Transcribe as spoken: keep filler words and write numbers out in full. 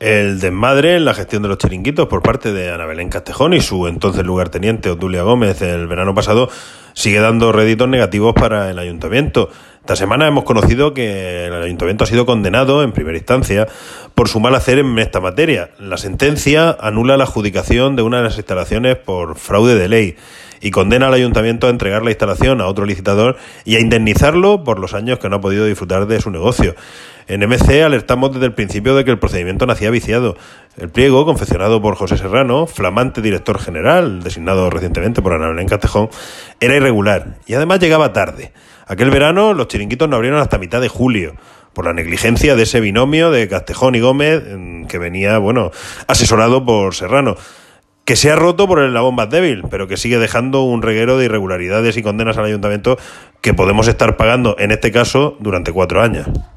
El desmadre en la gestión de los chiringuitos por parte de Ana Belén Castejón y su entonces lugarteniente Obdulia Gómez el verano pasado sigue dando réditos negativos para el ayuntamiento. Esta semana hemos conocido que el ayuntamiento ha sido condenado en primera instancia por su mal hacer en esta materia. La sentencia anula la adjudicación de una de las instalaciones por fraude de ley y condena al ayuntamiento a entregar la instalación a otro licitador y a indemnizarlo por los años que no ha podido disfrutar de su negocio. En M C alertamos desde el principio de que el procedimiento nacía viciado. El pliego, confeccionado por José Serrano, flamante director general, designado recientemente por Ana Belén Castejón, era irregular y además llegaba tarde. Aquel verano los chiringuitos no abrieron hasta mitad de julio, por la negligencia de ese binomio de Castejón y Gómez, que venía, bueno, asesorado por Serrano, que se ha roto por el eslabón más débil, pero que sigue dejando un reguero de irregularidades y condenas al ayuntamiento que podemos estar pagando, en este caso, durante cuatro años.